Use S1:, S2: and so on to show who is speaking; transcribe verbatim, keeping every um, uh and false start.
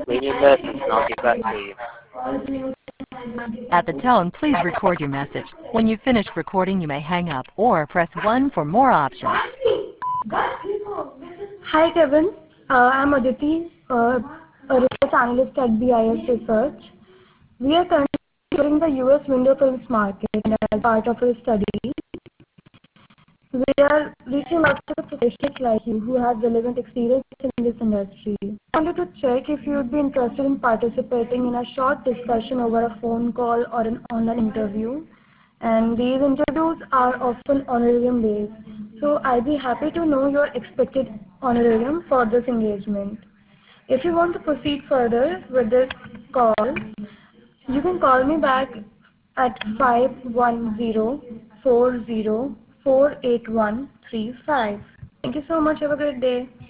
S1: When you listen, I'll get back to you.
S2: At the tone, please record your message. When you've finished recording, you may hang up or press one for more options.
S3: Hi Kevin, uh, I'm Aditi, uh, a research analyst at B I S Research. We are currently exploring the U S window films market, and as part of our study, we are reaching out to professionals like you who have relevant experience in this industry. I wanted to check if you would be interested in participating in a short discussion over a phone call or an online interview. And these interviews are often honorarium based. So I'd be happy to know your expected honorarium for this engagement. If you want to proceed further with this call, you can call me back at five one zero, four zero, four eight one three five. Thank you so much. Have a great day.